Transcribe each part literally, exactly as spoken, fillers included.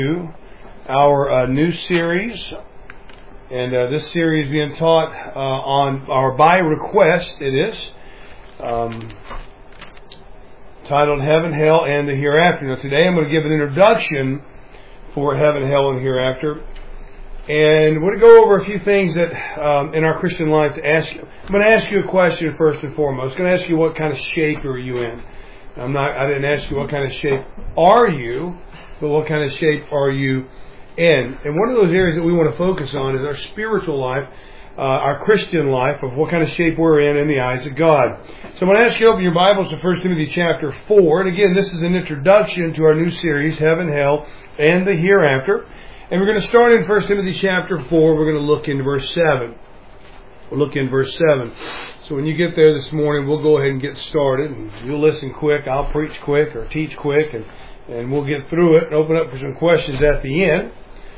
Our uh, new series, and uh, this series being taught uh, on our by request. It is um, titled Heaven, Hell, and the Hereafter. Now today I'm going to give an introduction for Heaven, Hell, and Hereafter, and we're going to go over a few things that um, in our Christian life to ask you. I'm going to ask you a question first and foremost. I'm going to ask you what kind of shape are you in. I'm not. I didn't ask you what kind of shape are you, but what kind of shape are you in? And one of those areas that we want to focus on is our spiritual life, uh, our Christian life, of what kind of shape we're in in the eyes of God. So I'm going to ask you to open your Bibles to First Timothy chapter four. And again, this is an introduction to our new series, Heaven, Hell, and the Hereafter. And we're going to start in First Timothy chapter four. We're going to look in verse seven. We'll look in verse seven. So when you get there this morning, we'll go ahead and get started. And you'll listen quick. I'll preach quick or teach quick. And, and we'll get through it and open up for some questions at the end.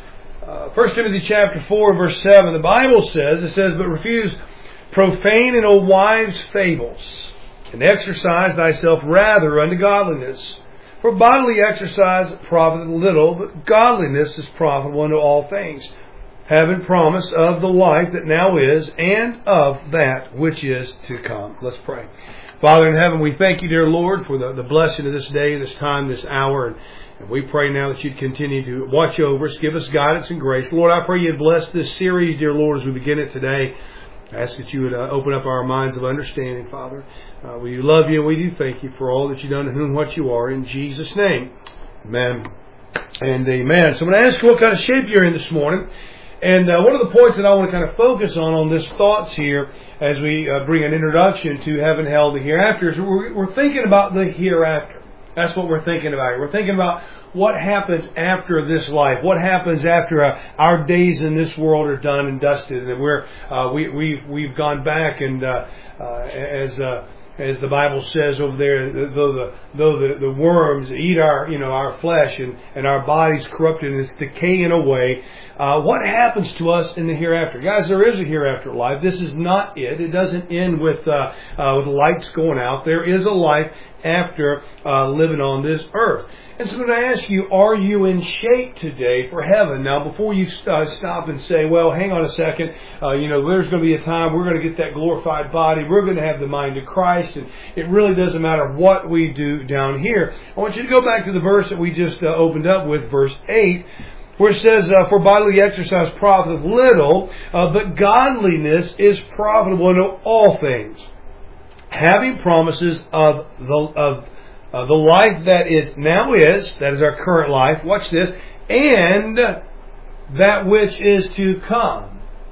Uh, First Timothy chapter four, verse seven. The Bible says, it says, "But refuse profane and old wives' fables, and exercise thyself rather unto godliness. For bodily exercise profiteth little, but godliness is profitable unto all things, having promise of the life that now is, and of that which is to come." Let's pray. Father in heaven, we thank you, dear Lord, for the, the blessing of this day, this time, this hour. And, and we pray now that you'd continue to watch over us, give us guidance and grace. Lord, I pray you'd bless this series, dear Lord, as we begin it today. I ask that you would uh, open up our minds of understanding, Father. Uh, we love you and we do thank you for all that you've done and who and what you are. In Jesus' name, amen and amen. So I'm going to ask you what kind of shape you're in this morning. And uh, one of the points that I want to kind of focus on on this thoughts here as we uh, bring an introduction to Heaven, Hell, the Hereafter is we're, we're thinking about the hereafter. That's what we're thinking about. We're thinking about what happens after this life. What happens after uh, our days in this world are done and dusted, and we're uh, we we we've gone back and uh, uh, as. Uh, As the Bible says over there, though the though the, the worms eat our you know our flesh and, and our bodies corrupted and it's decaying away, uh, what happens to us in the hereafter? Guys, there is a hereafter life. This is not it. It doesn't end with uh, uh, with lights going out. There is a life after uh, living on this earth. And so I'm going to ask you, are you in shape today for heaven? Now, before you uh, stop and say, well, hang on a second, uh, you know, there's going to be a time we're going to get that glorified body. We're going to have the mind of Christ, and it really doesn't matter what we do down here. I want you to go back to the verse that we just uh, opened up with, verse eight, where it says, uh, "For bodily exercise profiteth little, uh, but godliness is profitable unto all things, having promises of the of Uh, the life that is now is, that is our current life, watch this, and that which is to come."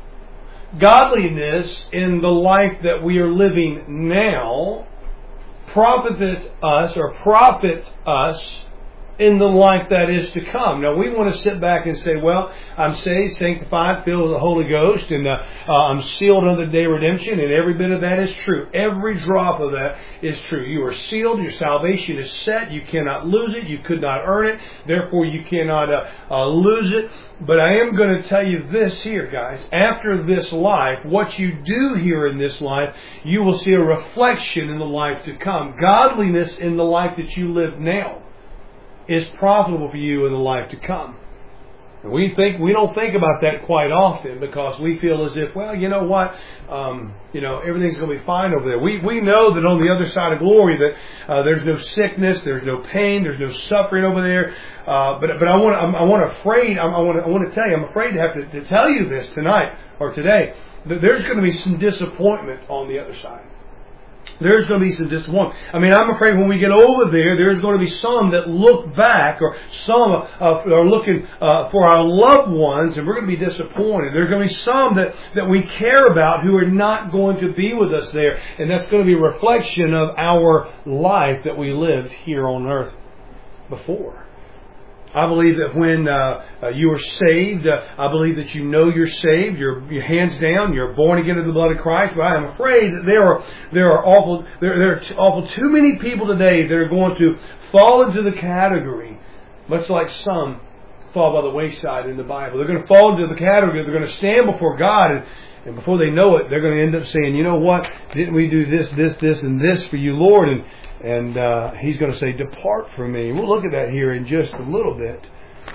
Godliness in the life that we are living now profiteth us, or profits us, in the life that is to come. Now we want to sit back and say, well, I'm saved, sanctified, filled with the Holy Ghost, and uh, uh, I'm sealed unto the day of redemption, and every bit of that is true. Every drop of that is true. You are sealed, your salvation is set, you cannot lose it, you could not earn it, therefore you cannot uh, uh, lose it. But I am going to tell you this here, guys. After this life, what you do here in this life, you will see a reflection in the life to come. Godliness in the life that you live now is profitable for you in the life to come. And we think we don't think about that quite often because we feel as if, well, you know what, um, you know, everything's going to be fine over there. We we know that on the other side of glory that uh, there's no sickness, there's no pain, there's no suffering over there. Uh, but but I want I'm, I want afraid I want I want to tell you I'm afraid to have to, to tell you this tonight or today that there's going to be some disappointment on the other side. There's going to be some disappointment. I mean, I'm afraid when we get over there, there's going to be some that look back, or some uh, are looking uh, for our loved ones, and we're going to be disappointed. There's going to be some that, that we care about who are not going to be with us there, and that's going to be a reflection of our life that we lived here on earth before. I believe that when uh, uh, you are saved, uh, I believe that you know you're saved. You're, you're hands down. You're born again in the blood of Christ. But I am afraid that there are there are awful there there are awful too many people today that are going to fall into the category, much like some fall by the wayside in the Bible. They're going to fall into the category. They're going to stand before God, and, and before they know it, they're going to end up saying, "You know what? Didn't we do this, this, this, and this for you, Lord?" And And uh, he's going to say, "Depart from me." We'll look at that here in just a little bit.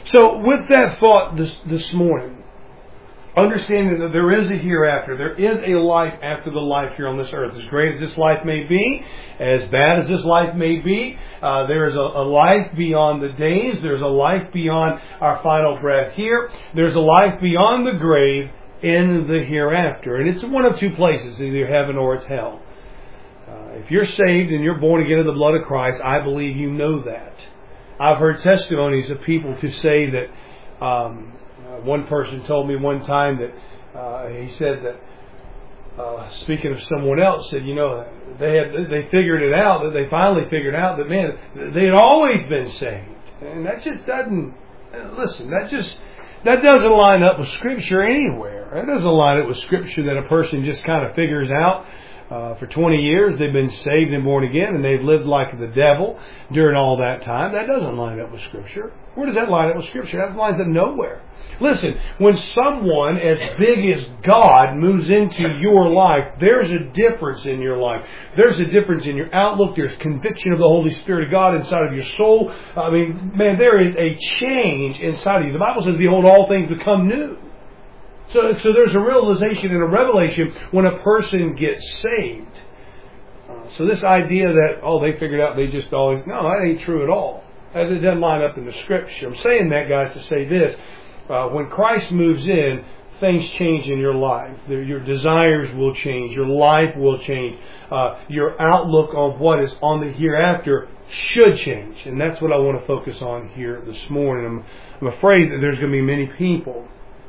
So with that thought this, this morning, understanding that there is a hereafter, there is a life after the life here on this earth. As great as this life may be, as bad as this life may be, uh, there is a, a life beyond the days. There's a life beyond our final breath here. There's a life beyond the grave in the hereafter. And it's one of two places, either heaven or it's hell. Uh, if you're saved and you're born again in the blood of Christ, I believe you know that. I've heard testimonies of people to say that um, uh, one person told me one time that uh, he said that uh, speaking of someone else, said, you know, they had they figured it out, that they finally figured out that, man, they had always been saved. And that just doesn't, listen, that just, that doesn't line up with Scripture anywhere. That doesn't line up with Scripture that a person just kind of figures out. Uh, for twenty years they've been saved and born again, and they've lived like the devil during all that time. That doesn't line up with Scripture. Where does that line up with Scripture? That lines up nowhere. Listen, when someone as big as God moves into your life, there's a difference in your life. There's a difference in your outlook. There's conviction of the Holy Spirit of God inside of your soul. I mean, man, there is a change inside of you. The Bible says, behold, all things become new. So, so there's a realization and a revelation when a person gets saved. Uh, so this idea that, oh, they figured out they just always, no, that ain't true at all. That doesn't line up in the Scripture. I'm saying that, guys, to say this. Uh, when Christ moves in, things change in your life. Your desires will change. Your life will change. Uh, your outlook on what is on the hereafter should change. And that's what I want to focus on here this morning. I'm, I'm afraid that there's going to be many people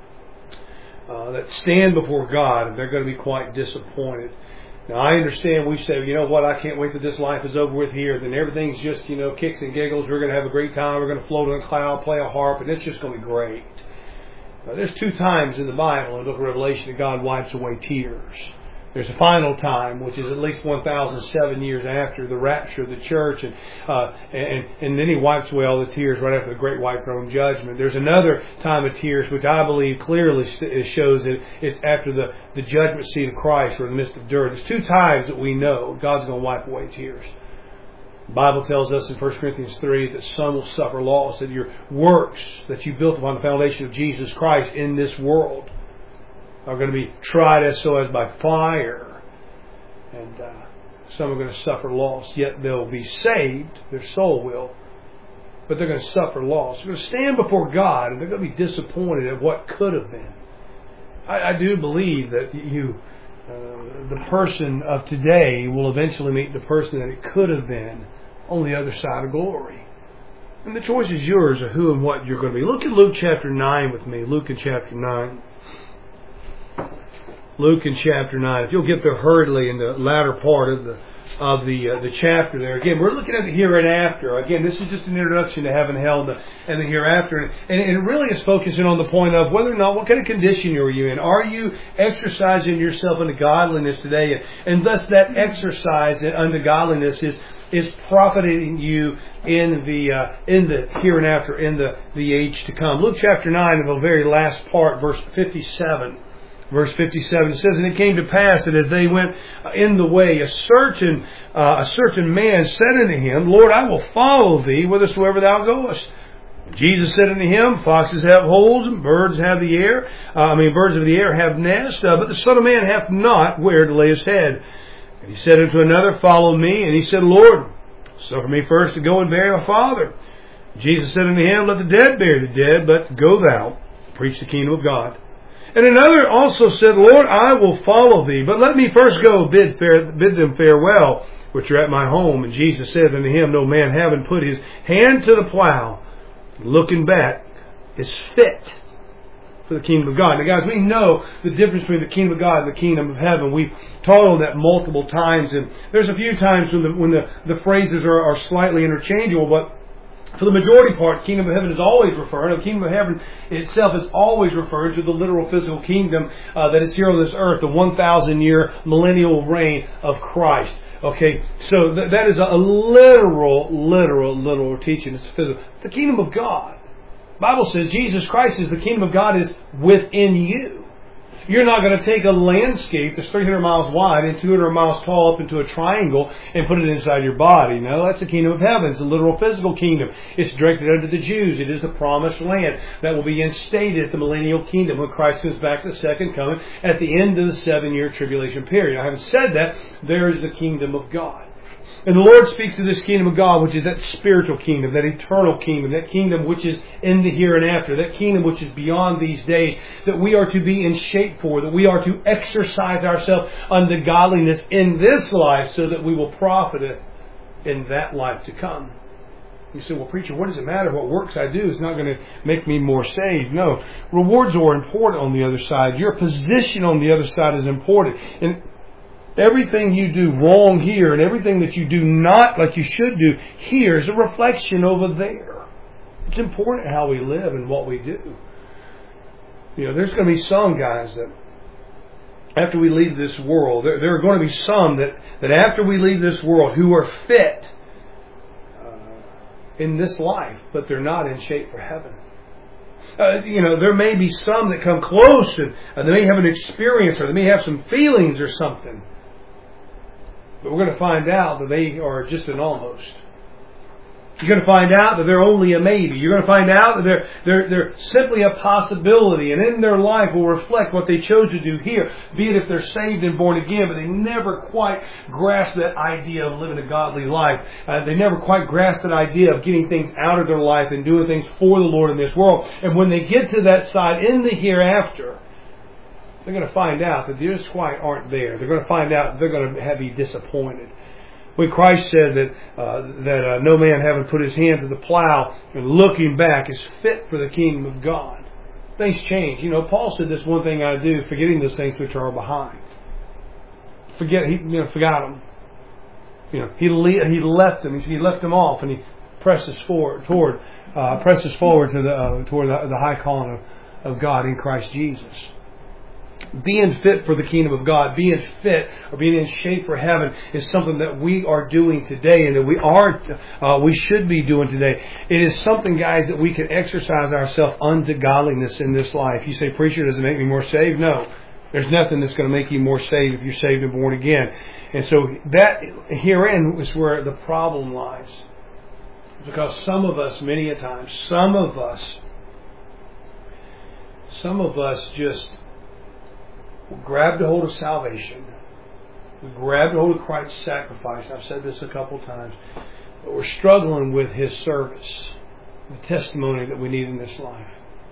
Uh, that stand before God, and they're going to be quite disappointed. Now, I understand we say, you know what, I can't wait till this life is over with here. Then everything's just, you know, kicks and giggles. We're going to have a great time. We're going to float on a cloud, play a harp, and it's just going to be great. Now, there's two times in the Bible, in the book of Revelation, that God wipes away tears. There's a final time, which is at least one thousand seven years after the rapture of the church, and, uh, and and then He wipes away all the tears right after the great white throne judgment. There's another time of tears, which I believe clearly shows that it's after the, the judgment seat of Christ, or in the midst of dirt. There's two times that we know God's going to wipe away tears. The Bible tells us in First Corinthians three that some will suffer loss, that your works that you built upon the foundation of Jesus Christ in this world are going to be tried as so as by fire, and uh, some are going to suffer loss. Yet they'll be saved, their soul will, but they're going to suffer loss. They're going to stand before God, and they're going to be disappointed at what could have been. I, I do believe that you, uh, the person of today, will eventually meet the person that it could have been on the other side of glory. And the choice is yours of who and what you're going to be. Look at Luke chapter nine with me. Luke in chapter nine. Luke in chapter nine. If you'll get there hurriedly in the latter part of the of the uh, the chapter there. Again, we're looking at the here and after. Again, this is just an introduction to heaven, hell, and the, and the hereafter. And, and it really is focusing on the point of whether or not, what kind of condition are you in? Are you exercising yourself into godliness today? And, and thus that exercise unto godliness is is profiting you in the uh, in the here and after, in the, the age to come. Luke chapter nine, in the very last part, verse fifty-seven. Verse fifty-seven, it says, and it came to pass that as they went in the way, a certain uh, a certain man said unto him, Lord, I will follow thee whithersoever thou goest. Jesus said unto him, foxes have holes, and birds have the air. Uh, I mean, birds of the air have nests, uh, but the Son of Man hath not where to lay his head. And he said unto another, follow me. And he said, Lord, suffer me first to go and bury my father. Jesus said unto him, let the dead bury the dead, but go thou, preach the kingdom of God. And another also said, Lord, I will follow thee, but let me first go bid, fare, bid them farewell, which are at my home. And Jesus said unto him, no man having put his hand to the plow, looking back, is fit for the kingdom of God. Now, guys, we know the difference between the kingdom of God and the kingdom of heaven. We've taught on that multiple times, and there's a few times when the, when the, the phrases are, are slightly interchangeable, but for the majority part, the kingdom of heaven is always referring, the kingdom of heaven itself is always referring to the literal physical kingdom uh, that is here on this earth, the one thousand year millennial reign of Christ. Okay, so th- that is a literal, literal, literal teaching. It's physical. The kingdom of God. The Bible says Jesus Christ is the kingdom of God is within you. You're not going to take a landscape that's three hundred miles wide and two hundred miles tall up into a triangle and put it inside your body. No, that's the kingdom of heaven. It's a literal physical kingdom. It's directed unto the Jews. It is the promised land that will be instated at the millennial kingdom when Christ comes back the second coming at the end of the seven-year tribulation period. Now, having said that, there is the kingdom of God. And the Lord speaks of this kingdom of God, which is that spiritual kingdom, that eternal kingdom, that kingdom which is in the here and after, that kingdom which is beyond these days, that we are to be in shape for, that we are to exercise ourselves unto godliness in this life so that we will profit it in that life to come. You say, well, preacher, what does it matter what works I do? It's not going to make me more saved. No. Rewards are important on the other side. Your position on the other side is important. And everything you do wrong here and everything that you do not like you should do here is a reflection over there. It's important how we live and what we do. You know, there's going to be some guys that after we leave this world, there, there are going to be some that, that after we leave this world who are fit uh, in this life, but they're not in shape for heaven. Uh, you know, there may be some that come close and uh, they may have an experience or they may have some feelings or something. But we're going to find out that they are just an almost. You're going to find out that they're only a maybe. You're going to find out that they're, they're, they're simply a possibility. And in their life will reflect what they chose to do here. Be it if they're saved and born again, but they never quite grasp that idea of living a godly life. Uh, they never quite grasp that idea of getting things out of their life and doing things for the Lord in this world. And when they get to that side in the hereafter, they're going to find out that they just quite aren't there. They're going to find out they're going to be disappointed. When Christ said that uh, that uh, no man having put his hand to the plow and looking back is fit for the kingdom of God, things change. You know, Paul said this one thing I do, forgetting those things which are behind. Forget, he you know, forgot them. You know, he le- he left them. He left them off, and he presses forward toward uh, presses forward to the uh, toward the, the high calling of, of God in Christ Jesus. Being fit for the kingdom of God, being fit or being in shape for heaven is something that we are doing today and that we are, uh, we should be doing today. It is something, guys, that we can exercise ourselves unto godliness in this life. You say, preacher, does it make me more saved? No. There's nothing that's going to make you more saved if you're saved and born again. And so that herein is where the problem lies. Because some of us, many a time, some of us, some of us just grabbed a hold of salvation. We grabbed a hold of Christ's sacrifice. I've said this a couple times. But we're struggling with His service, the testimony that we need in this life.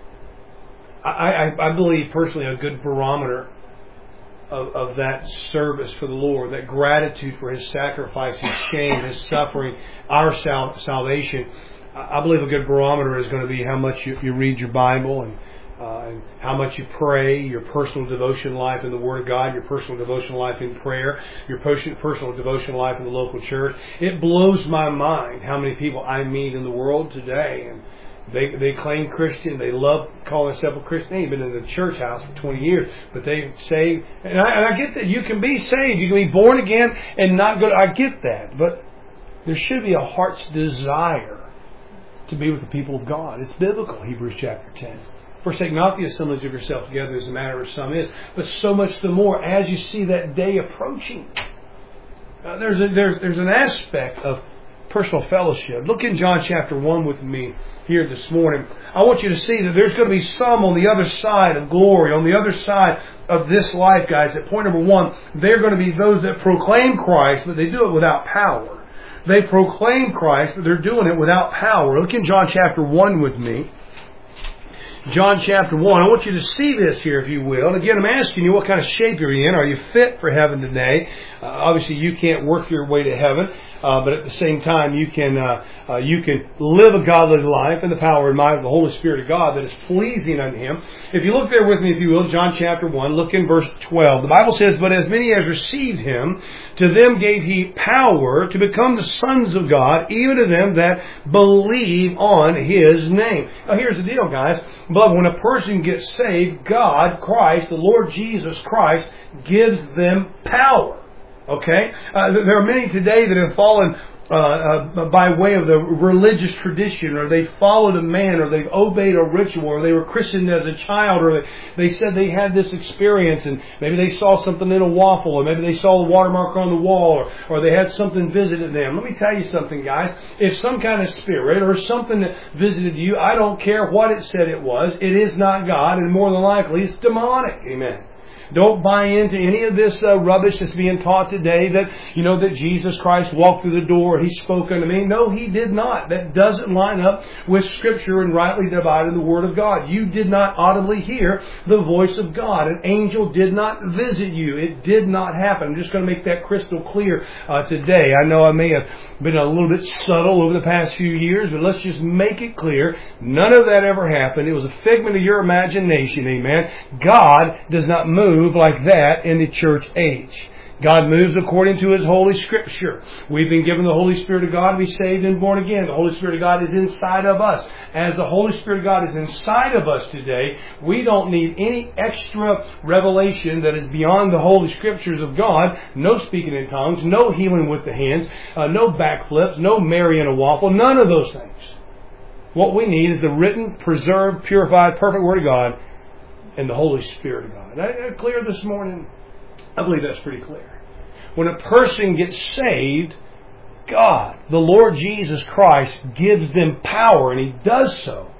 I, I, I believe personally a good barometer of, of that service for the Lord, that gratitude for His sacrifice, His shame, His suffering, our sal- salvation. I believe a good barometer is going to be how much you, you read your Bible and Uh, and how much you pray, your personal devotion life in the Word of God, your personal devotion life in prayer, your personal devotion life in the local church. It blows my mind how many people I meet in the world today, and they they claim Christian, they love calling themselves a Christian. They've been in the church house for twenty years, but they say, and I, and I get that you can be saved, you can be born again and not go. I get that, but there should be a heart's desire to be with the people of God. It's biblical, Hebrews chapter ten. Forsake not the assemblies of yourselves together as the manner of some is, but so much the more as you see that day approaching. Uh, there's, a, there's, there's an aspect of personal fellowship. Look in John chapter one with me here this morning. I want you to see that there's going to be some on the other side of glory, on the other side of this life, guys. At point number one, they're going to be those that proclaim Christ, but they do it without power. They proclaim Christ, but they're doing it without power. Look in John chapter one with me. John chapter one. I want you to see this here, if you will. And again, I'm asking you what kind of shape you're in. Are you fit for heaven today? Uh, obviously, you can't work your way to heaven, uh, but at the same time, you can uh, uh, you can live a godly life in the power and might of the Holy Spirit of God that is pleasing unto Him. If you look there with me, if you will, John chapter one, look in verse twelve. The Bible says, "But as many as received Him, to them gave He power to become the sons of God, even to them that believe on His name." Now, here's the deal, guys. But when a person gets saved, God, Christ, the Lord Jesus Christ, gives them power. Okay? Uh, there are many today that have fallen uh, uh, by way of the religious tradition, or they followed a man, or they've obeyed a ritual, or they were christened as a child, or they, they said they had this experience, and maybe they saw something in a waffle, or maybe they saw a watermark on the wall, or, or they had something visited them. Let me tell you something, guys. If some kind of spirit or something that visited you, I don't care what it said it was, it is not God, and more than likely it's demonic. Amen. Don't buy into any of this uh, rubbish that's being taught today that, you know, that Jesus Christ walked through the door, He spoke unto me. No, He did not. That doesn't line up with Scripture and rightly dividing the Word of God. You did not audibly hear the voice of God. An angel did not visit you. It did not happen. I'm just going to make that crystal clear uh, today. I know I may have been a little bit subtle over the past few years, but let's just make it clear. None of that ever happened. It was a figment of your imagination. Amen. God does not move like that in the church age. God moves according to His Holy Scripture. We've been given the Holy Spirit of God to be saved and born again. The Holy Spirit of God is inside of us. As the Holy Spirit of God is inside of us today, we don't need any extra revelation that is beyond the Holy Scriptures of God. No speaking in tongues, no healing with the hands, uh, no backflips, no Mary in a waffle, none of those things. What we need is the written, preserved, purified, perfect Word of God and the Holy Spirit of God. Is that clear this morning? I believe that's pretty clear. When a person gets saved, God, the Lord Jesus Christ, gives them power, and He does so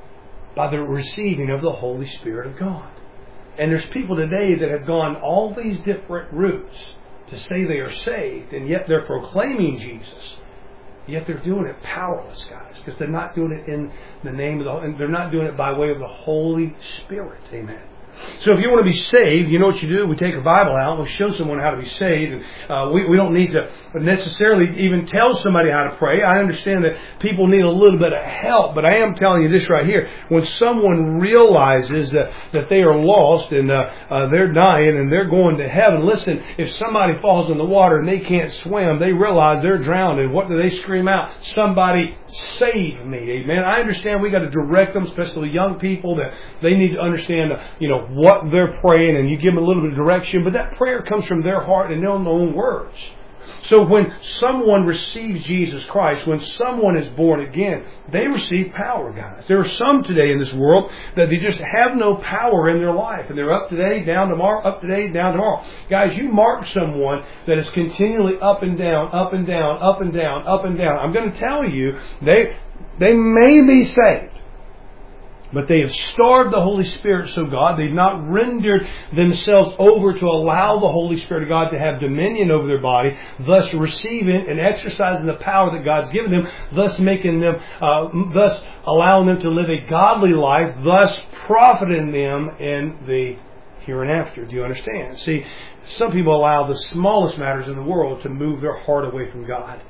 by the receiving of the Holy Spirit of God. And there's people today that have gone all these different routes to say they are saved, and yet they're proclaiming Jesus. Yet they're doing it powerless, guys, because they're not doing it in the name of the, and they're not doing it by way of the Holy Spirit. Amen. So if you want to be saved, you know what you do? We take a Bible out and we show someone how to be saved. And uh, we, we don't need to necessarily even tell somebody how to pray. I understand that people need a little bit of help, but I am telling you this right here. When someone realizes that, that they are lost and uh, uh, they're dying and they're going to heaven, listen, if somebody falls in the water and they can't swim, they realize they're drowned. And what do they scream out? Somebody save me. Amen. I understand we got to direct them, especially young people, that they need to understand, you know, what they're praying, and you give them a little bit of direction, but that prayer comes from their heart and their own words. So when someone receives Jesus Christ, when someone is born again, they receive power, guys. There are some today in this world that they just have no power in their life, and they're up today, down tomorrow, up today, down tomorrow. Guys, you mark someone that is continually up and down, up and down, up and down, up and down. I'm going to tell you, they they may be saved, but they have starved the Holy Spirit, so God, they've not rendered themselves over to allow the Holy Spirit of God to have dominion over their body, thus receiving and exercising the power that God's given them, thus making them, uh, thus allowing them to live a godly life, thus profiting them in the hereinafter. Do you understand? See, some people allow the smallest matters in the world to move their heart away from God.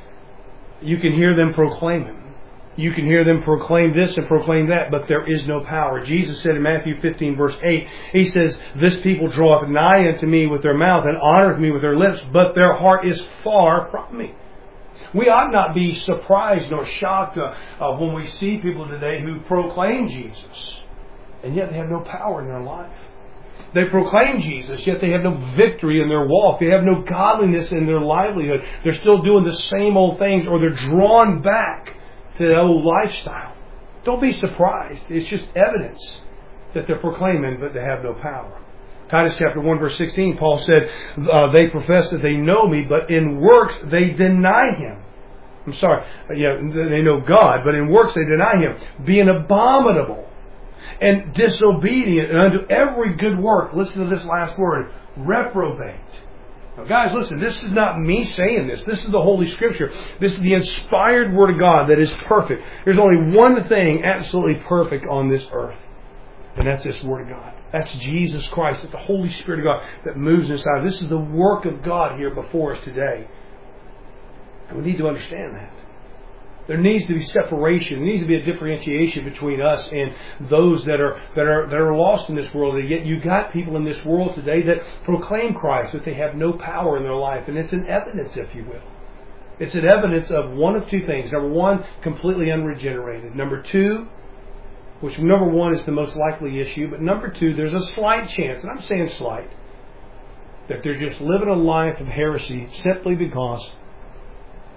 You can hear them proclaiming. You can hear them proclaim this and proclaim that, but there is no power. Jesus said in Matthew fifteen, verse eight, He says, "This people draweth nigh unto me with their mouth and honoreth me with their lips, but their heart is far from me." We ought not be surprised nor shocked uh, uh, when we see people today who proclaim Jesus, and yet they have no power in their life. They proclaim Jesus, yet they have no victory in their walk. They have no godliness in their livelihood. They're still doing the same old things, or they're drawn back to the old lifestyle. Don't be surprised. It's just evidence that they're proclaiming, but they have no power. Titus chapter one, verse sixteen, Paul said, uh, they profess that they know me, but in works they deny Him. I'm sorry, yeah, they know God, but in works they deny Him, being abominable and disobedient and unto every good work. Listen to this last word, reprobate. Now, guys, listen, this is not me saying this. This is the Holy Scripture. This is the inspired Word of God that is perfect. There's only one thing absolutely perfect on this earth, and that's this Word of God. That's Jesus Christ. It's the Holy Spirit of God that moves inside. This is the work of God here before us today. And we need to understand that. There needs to be separation. There needs to be a differentiation between us and those that are that are that are lost in this world. And yet you got people in this world today that proclaim Christ, but they have no power in their life. And it's an evidence, if you will. It's an evidence of one of two things. Number one, completely unregenerated. Number two, which number one is the most likely issue, but number two, there's a slight chance, and I'm saying slight, that they're just living a life of heresy simply because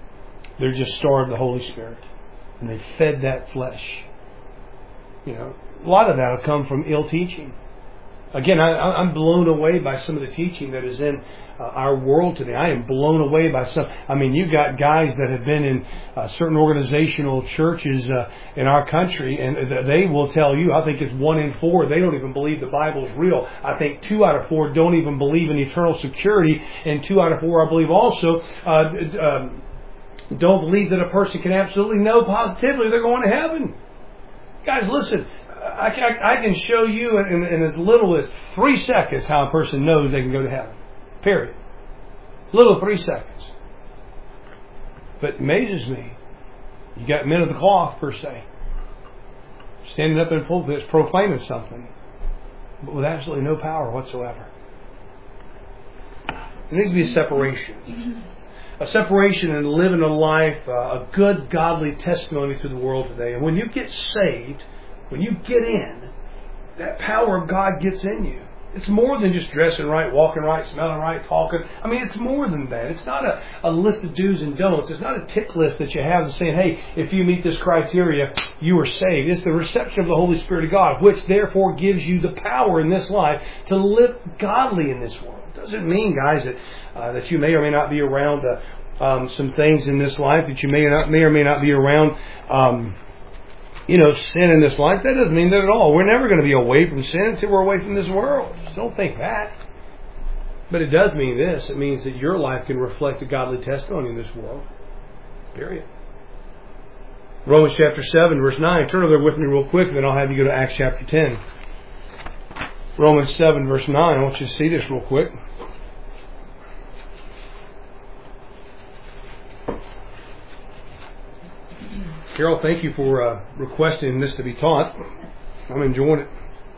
They're just starved of the Holy Spirit. And they fed that flesh. You know, a lot of that will come from ill teaching. Again, I, I'm blown away by some of the teaching that is in uh, our world today. I am blown away by some. I mean, you got guys that have been in uh, certain organizational churches uh, in our country, and they will tell you, I think it's one in four, they don't even believe the Bible is real. I think two out of four don't even believe in eternal security, and two out of four, I believe, also uh, um, don't believe that a person can absolutely know positively they're going to heaven. Guys, listen. I, I, I can show you in, in as little as three seconds how a person knows they can go to heaven. Period. Little three seconds. But it amazes me. You got men of the cloth, per se, standing up in a pulpit proclaiming something, but with absolutely no power whatsoever. There needs to be a separation. A separation and living a life, uh, a good, godly testimony to the world today. And when you get saved, when you get in, that power of God gets in you. It's more than just dressing right, walking right, smelling right, talking. I mean, it's more than that. It's not a, a list of do's and don'ts. It's not a tick list that you have saying, hey, if you meet this criteria, you are saved. It's the reception of the Holy Spirit of God, which therefore gives you the power in this life to live godly in this world. It doesn't mean, guys, that uh, that you may or may not be around uh, um, some things in this life, that you may or, not, may or may not be around... Um, You know, sin in this life. That doesn't mean that at all. We're never going to be away from sin until we're away from this world. Just don't think that. But it does mean this. It means that your life can reflect a godly testimony in this world. Period. Romans chapter seven, verse nine. Turn over there with me real quick, and then I'll have you go to Acts chapter ten. Romans seven, verse nine. I want you to see this real quick. Carol, thank you for uh, requesting this to be taught. I'm enjoying it.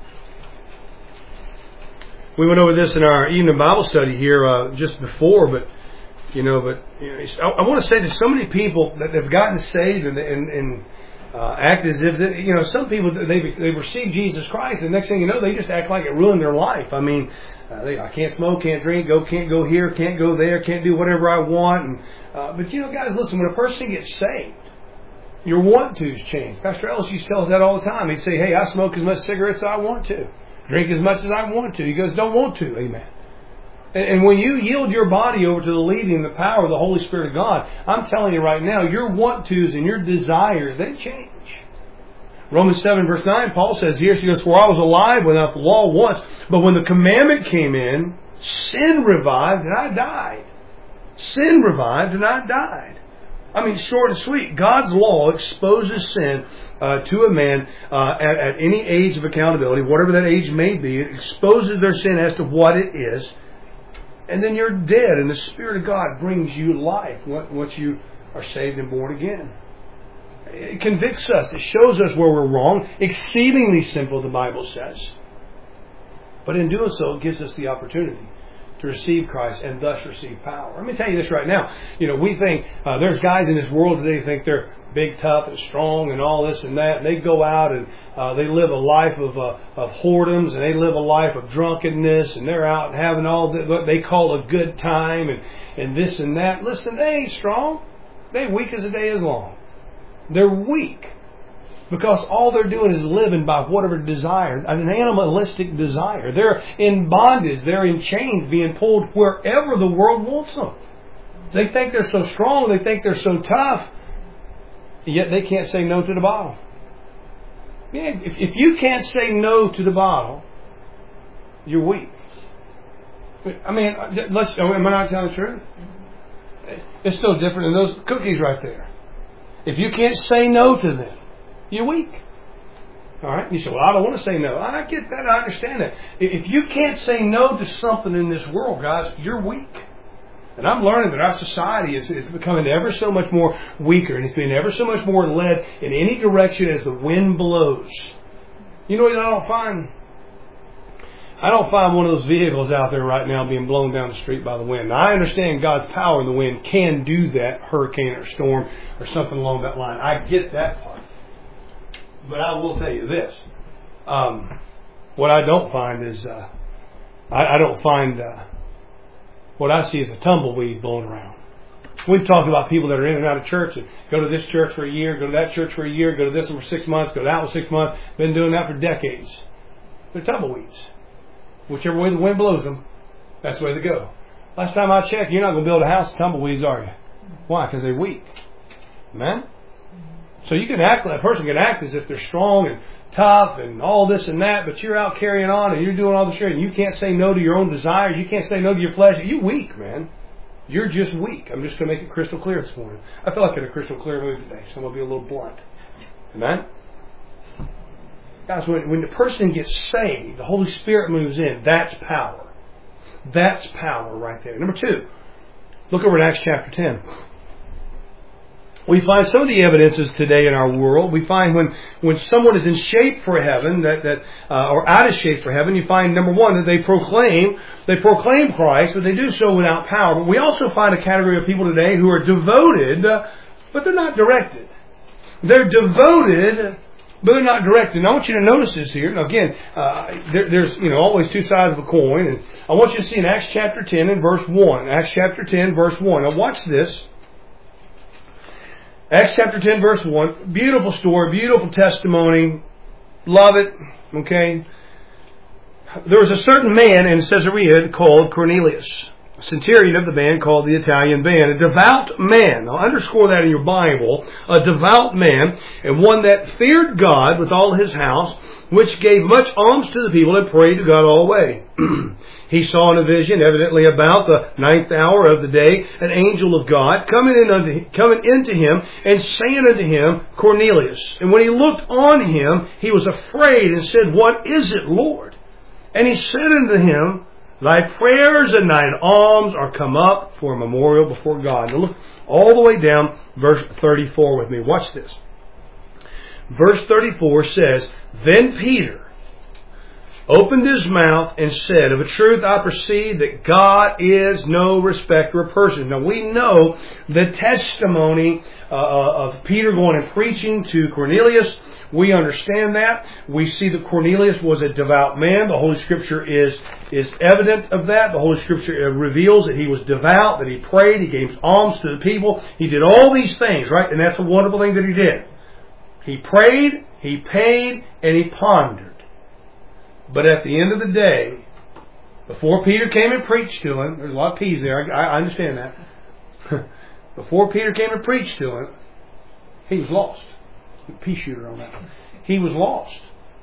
We went over this in our evening Bible study here uh, just before, but you know, but you know, I, I want to say that so many people that have gotten saved and, and, and uh, act as if they, you know, some people they they receive Jesus Christ, and the next thing you know, they just act like it ruined their life. I mean, uh, they, I can't smoke, can't drink, go, can't go here, can't go there, can't do whatever I want. And, uh, but you know, guys, listen, when a person gets saved, your want to's change. Pastor Ellis used to tell us that all the time. He'd say, hey, I smoke as much cigarettes as I want to. Drink as much as I want to. He goes, don't want to. Amen. And, and when you yield your body over to the leading and the power of the Holy Spirit of God, I'm telling you right now, your want to's and your desires, they change. Romans seven verse nine, Paul says here, he goes, for I was alive without the law once, but when the commandment came in, sin revived and I died. Sin revived and I died. I mean, short and sweet. God's law exposes sin uh, to a man uh, at, at any age of accountability, whatever that age may be. It exposes their sin as to what it is. And then you're dead, and the Spirit of God brings you life once you are saved and born again. It convicts us. It shows us where we're wrong. Exceedingly simple, the Bible says. But in doing so, it gives us the opportunity to receive Christ and thus receive power. Let me tell you this right now. You know, we think, uh, there's guys in this world today who think they're big, tough, and strong and all this and that. And they go out and uh, they live a life of uh, of whoredoms, and they live a life of drunkenness, and they're out having all the, what they call a good time and, and this and that. Listen, they ain't strong. They're weak as a day is long. They're weak. Because all they're doing is living by whatever desire, an animalistic desire. They're in bondage. They're in chains being pulled wherever the world wants them. They think they're so strong. They think they're so tough. Yet they can't say no to the bottle. Yeah, if, if you can't say no to the bottle, you're weak. I mean, let's, am I not telling the truth? It's no different than those cookies right there. If you can't say no to them, you're weak. All right? You say, well, I don't want to say no. I get that. I understand that. If you can't say no to something in this world, guys, you're weak. And I'm learning that our society is, is becoming ever so much more weaker, and it's being ever so much more led in any direction as the wind blows. You know what I don't find? I don't find one of those vehicles out there right now being blown down the street by the wind. Now, I understand God's power in the wind can do that, hurricane or storm or something along that line. I get that part. But I will tell you this. Um, what I don't find is, uh, I, I don't find, uh, what I see is a tumbleweed blowing around. We've talked about people that are in and out of church and go to this church for a year, go to that church for a year, go to this one for six months, go to that one for six months. Been doing that for decades. They're tumbleweeds. Whichever way the wind blows them, that's the way they go. Last time I checked, you're not going to build a house with tumbleweeds, are you? Why? Because they're weak. Amen? So you can act, that person can act as if they're strong and tough and all this and that, but you're out carrying on and you're doing all this shit and you can't say no to your own desires. You can't say no to your flesh. You're weak, man. You're just weak. I'm just going to make it crystal clear this morning. I feel like in a crystal clear mood today, so I'm going to be a little blunt. Amen? Guys, when, when the person gets saved, the Holy Spirit moves in. That's power. That's power right there. Number two, look over at Acts chapter ten. We find some of the evidences today in our world. We find when, when someone is in shape for heaven, that that uh, or out of shape for heaven, you find, number one, that they proclaim, they proclaim Christ, but they do so without power. But we also find a category of people today who are devoted, uh, but they're not directed. They're devoted, but they're not directed. And I want you to notice this here. Now again, uh, there, there's you know always two sides of a coin. And I want you to see in Acts chapter ten and verse one. Acts chapter ten, verse one. Now watch this. Acts chapter ten, verse one. Beautiful story, beautiful testimony. Love it. Okay. There was a certain man in Caesarea called Cornelius, a centurion of the band called the Italian band, a devout man. Now underscore that in your Bible. A devout man, and one that feared God with all his house, which gave much alms to the people and prayed to God all the way. He saw in a vision, evidently about the ninth hour of the day, an angel of God coming in unto, coming into him and saying unto him, Cornelius. And when he looked on him, he was afraid and said, What is it, Lord? And he said unto him, Thy prayers and thine alms are come up for a memorial before God. Now look all the way down, verse thirty-four with me. Watch this. Verse thirty-four says, Then Peter opened his mouth and said, Of a truth I perceive that God is no respecter of persons. Now we know the testimony uh, of Peter going and preaching to Cornelius. We understand that. We see that Cornelius was a devout man. The Holy Scripture is, is evident of that. The Holy Scripture reveals that he was devout, that he prayed, he gave alms to the people. He did all these things, right? And that's a wonderful thing that he did. He prayed, he paid, and he pondered. But at the end of the day, before Peter came and preached to him, there's a lot of P's there, I, I understand that. Before Peter came and preached to him, he was lost. Pea shooter on that. He was lost.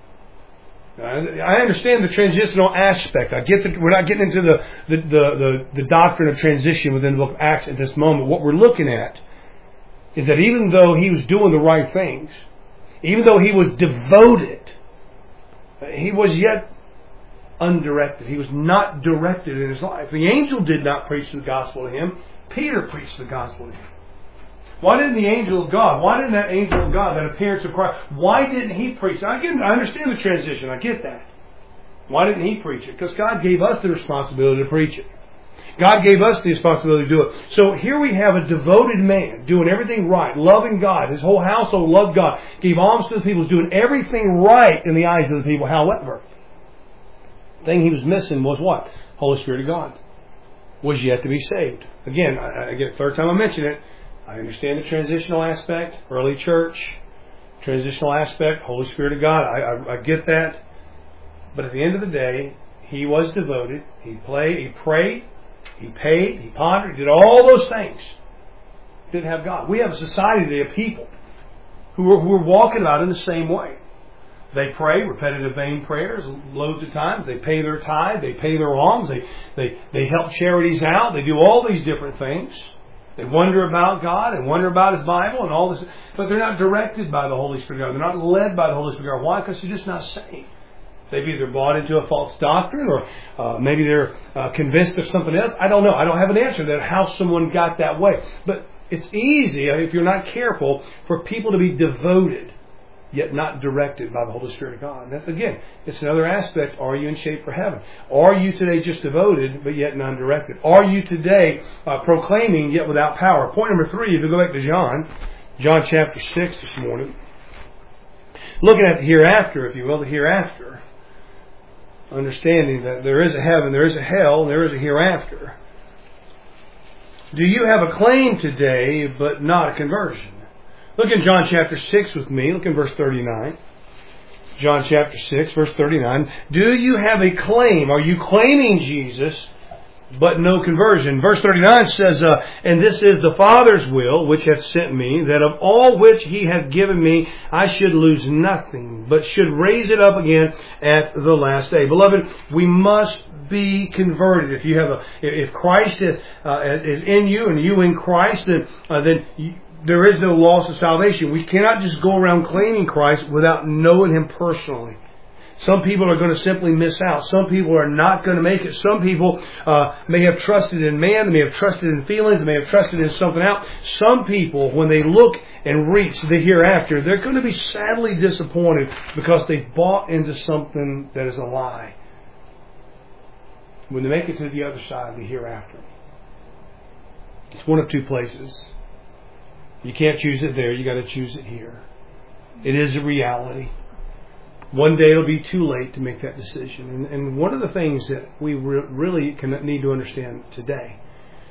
I understand the transitional aspect. I get that we're not getting into the, the, the, the, the doctrine of transition within the book of Acts at this moment. What we're looking at is that even though he was doing the right things, even though he was devoted, he was yet undirected. He was not directed in his life. The angel did not preach the gospel to him. Peter preached the gospel to him. Why didn't the angel of God, why didn't that angel of God, that appearance of Christ, why didn't he preach? I, get, I understand the transition. I get that. Why didn't he preach it? Because God gave us the responsibility to preach it. God gave us the responsibility to do it. So here we have a devoted man doing everything right, loving God. His whole household loved God, gave alms to the people, was doing everything right in the eyes of the people. However, the thing he was missing was what? Holy Spirit of God was yet to be saved. Again, I, again, third time I mention it, I understand the transitional aspect, early church, transitional aspect, Holy Spirit of God. I, I, I get that. But at the end of the day, he was devoted. He played, he prayed, he paid, he pondered, he did all those things. Didn't have God. We have a society today of people who are, who are walking out in the same way. They pray, repetitive vain prayers, loads of times. They pay their tithe, they pay their alms, they, they, they help charities out, they do all these different things. They wonder about God and wonder about His Bible and all this, but they're not directed by the Holy Spirit of God. They're not led by the Holy Spirit of God. Why? Because they're just not saved. They've either bought into a false doctrine or uh, maybe they're uh, convinced of something else. I don't know. I don't have an answer to that, how someone got that way. But it's easy, if you're not careful, for people to be devoted, yet not directed by the Holy Spirit of God. And that's, again, it's another aspect. Are you in shape for heaven? Are you today just devoted, but yet non-directed? Are you today uh, proclaiming, yet without power? Point number three, if you go back to John, John chapter six this morning, looking at the hereafter, if you will, the hereafter, understanding that there is a heaven, there is a hell, and there is a hereafter. Do you have a claim today, but not a conversion? Look in John chapter six with me. Look in verse thirty-nine. John chapter six, verse thirty-nine. Do you have a claim? Are you claiming Jesus, but no conversion? Verse thirty-nine says, uh, and this is the Father's will, which hath sent me, that of all which He hath given me, I should lose nothing, but should raise it up again at the last day. Beloved, we must be converted. If you have a, if Christ is uh, is in you and you in Christ, then uh, then you, there is no loss of salvation. We cannot just go around claiming Christ without knowing Him personally. Some people are going to simply miss out. Some people are not going to make it. Some people uh, may have trusted in man. They may have trusted in feelings. They may have trusted in something else. Some people, when they look and reach the hereafter, they're going to be sadly disappointed because they bought into something that is a lie. When they make it to the other side, the hereafter, it's one of two places. You can't choose it there. You got to choose it here. It is a reality. One day it'll be too late to make that decision. And, and one of the things that we re- really can need to understand today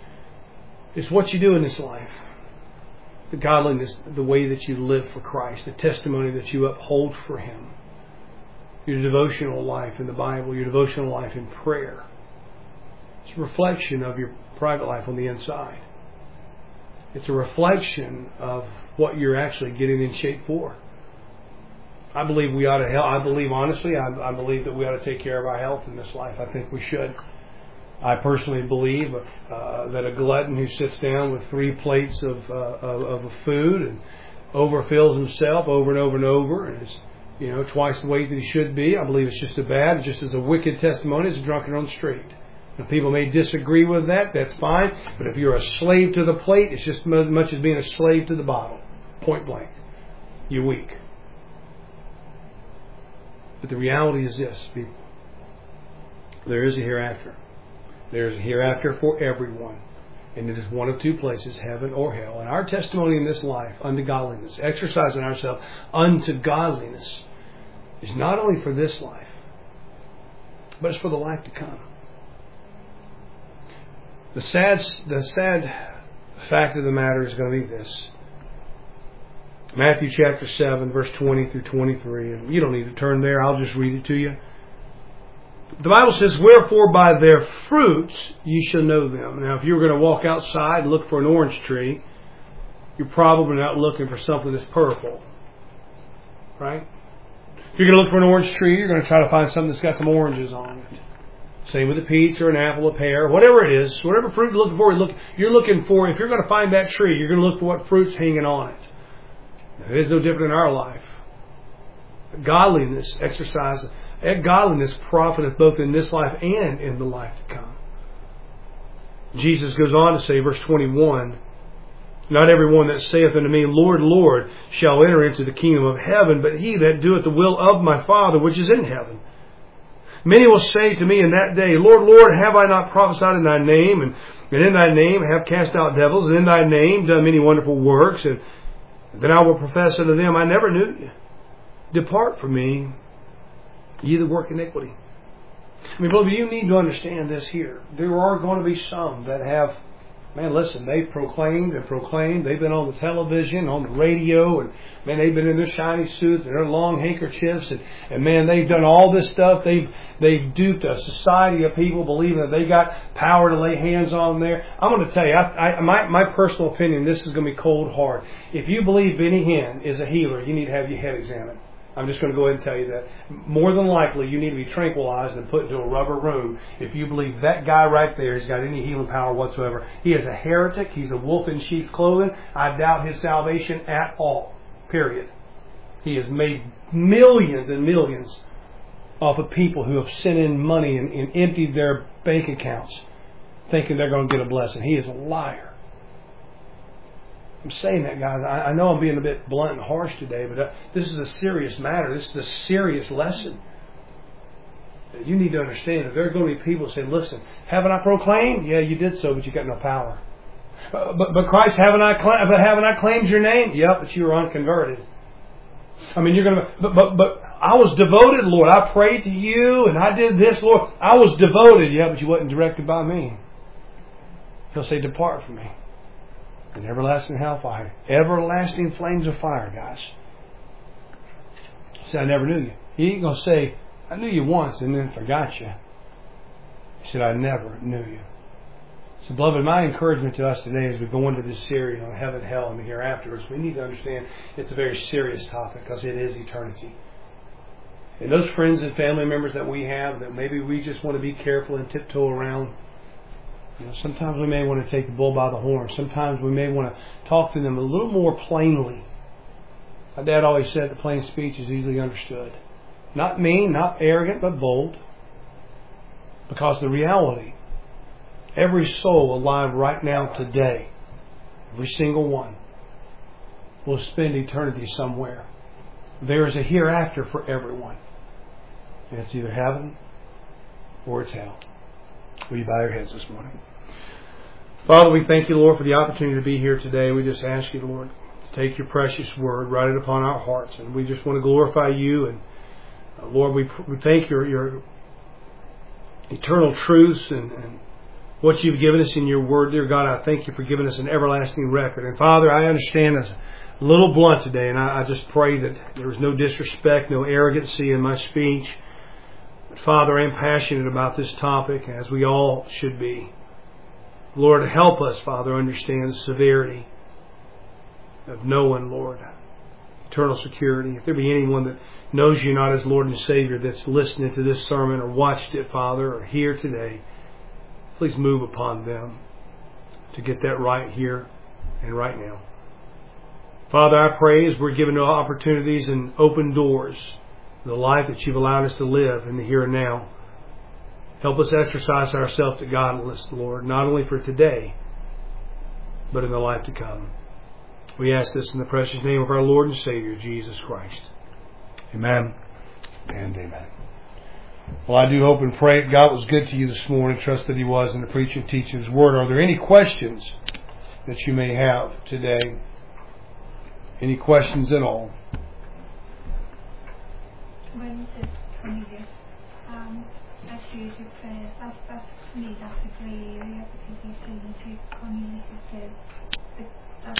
is what you do in this life. The godliness, the way that you live for Christ, the testimony that you uphold for Him. Your devotional life in the Bible, your devotional life in prayer. It's a reflection of your private life on the inside. It's a reflection of what you're actually getting in shape for. I believe we ought to help. I believe, honestly, I, I believe that we ought to take care of our health in this life. I think we should. I personally believe uh, that a glutton who sits down with three plates of, uh, of, of food and overfills himself over and over and over and is, you know, twice the weight that he should be, I believe it's just as bad, just as a wicked testimony as a drunkard on the street. Now, people may disagree with that. That's fine. But if you're a slave to the plate, it's just as much as being a slave to the bottle. Point blank. You're weak. But the reality is this, people. There is a hereafter. There is a hereafter for everyone. And it is one of two places, heaven or hell. And our testimony in this life unto godliness, exercising ourselves unto godliness, is not only for this life, but it's for the life to come. The sad, the sad fact of the matter is going to be this. Matthew chapter seven, verse twenty through twenty-three. And you don't need to turn there. I'll just read it to you. The Bible says, wherefore by their fruits ye shall know them. Now, if you were going to walk outside and look for an orange tree, you're probably not looking for something that's purple. Right? If you're going to look for an orange tree, you're going to try to find something that's got some oranges on it. Same with a peach or an apple, a pear, whatever it is, whatever fruit you're looking for, look, you're looking for, if you're going to find that tree, you're going to look for what fruit's hanging on it. Now, it is no different in our life. Godliness, exercise, godliness profiteth both in this life and in the life to come. Jesus goes on to say, verse twenty-one, not every one that saith unto me, Lord, Lord, shall enter into the kingdom of heaven, but he that doeth the will of my Father which is in heaven. Many will say to me in that day, Lord, Lord, have I not prophesied in Thy name, and, and in Thy name have cast out devils, and in Thy name done many wonderful works? And then I will profess unto them, I never knew you. Depart from me, ye that work iniquity. I mean, beloved, you need to understand this here. There are going to be some that have, man, listen, they've proclaimed and proclaimed. They've been on the television, on the radio, and man, they've been in their shiny suits and their long handkerchiefs, and, and man, they've done all this stuff. They've they've duped a society of people believing that they got power to lay hands on there. I'm going to tell you, I, I, my my personal opinion, this is going to be cold hard. If you believe Benny Hinn is a healer, you need to have your head examined. I'm just going to go ahead and tell you that. More than likely, you need to be tranquilized and put into a rubber room if you believe that guy right there has got any healing power whatsoever. He is a heretic. He's a wolf in sheep's clothing. I doubt his salvation at all. Period. He has made millions and millions off of people who have sent in money and, and emptied their bank accounts thinking they're going to get a blessing. He is a liar. I'm saying that, guys. I, I know I'm being a bit blunt and harsh today, but uh, this is a serious matter. This is a serious lesson. You need to understand that there are going to be people who say, listen, haven't I proclaimed? Yeah, you did so, but you got no power. Uh, but, but Christ, haven't I, cla- but haven't I claimed your name? Yep, but you were unconverted. I mean, you're going to, but, but, but I was devoted, Lord. I prayed to you and I did this, Lord. I was devoted. Yeah, but you wasn't directed by me. He'll say, depart from me. An everlasting hellfire. Everlasting flames of fire, guys. He said, I never knew you. He ain't going to say, I knew you once and then forgot you. He said, I never knew you. So, beloved, my encouragement to us today as we go into this series on heaven, hell, and the hereafter is we need to understand it's a very serious topic because it is eternity. And those friends and family members that we have that maybe we just want to be careful and tiptoe around, you know, sometimes we may want to take the bull by the horn. Sometimes we may want to talk to them a little more plainly. My dad always said that plain speech is easily understood. Not mean, not arrogant, but bold. Because the reality, every soul alive right now today, every single one, will spend eternity somewhere. There is a hereafter for everyone. And it's either heaven or it's hell. Will you bow your heads this morning? Father, we thank you, Lord, for the opportunity to be here today. We just ask you, Lord, to take your precious word, write it upon our hearts. And we just want to glorify you. And uh, Lord, we, we thank your, your eternal truths and, and what you've given us in your word. Dear God, I thank you for giving us an everlasting record. And Father, I understand it's a little blunt today, and I, I just pray that there was no disrespect, no arrogancy in my speech. But Father, I am passionate about this topic, as we all should be. Lord, help us, Father, understand the severity of knowing, Lord, eternal security. If there be anyone that knows you not as Lord and Savior that's listening to this sermon or watched it, Father, or here today, please move upon them to get that right here and right now. Father, I pray as we're given opportunities and open doors, the life that you've allowed us to live in the here and now, help us exercise ourselves to godliness, Lord, not only for today, but in the life to come. We ask this in the precious name of our Lord and Savior, Jesus Christ. Amen and amen. Well, I do hope and pray God was good to you this morning. Trust that He was in the preaching and teaching His Word. Are there any questions that you may have today? Any questions at all? When you said Cornelius, um, actually you do prayers, that's, that's, to me, that's a grey area because you say into Cornelius' prayers.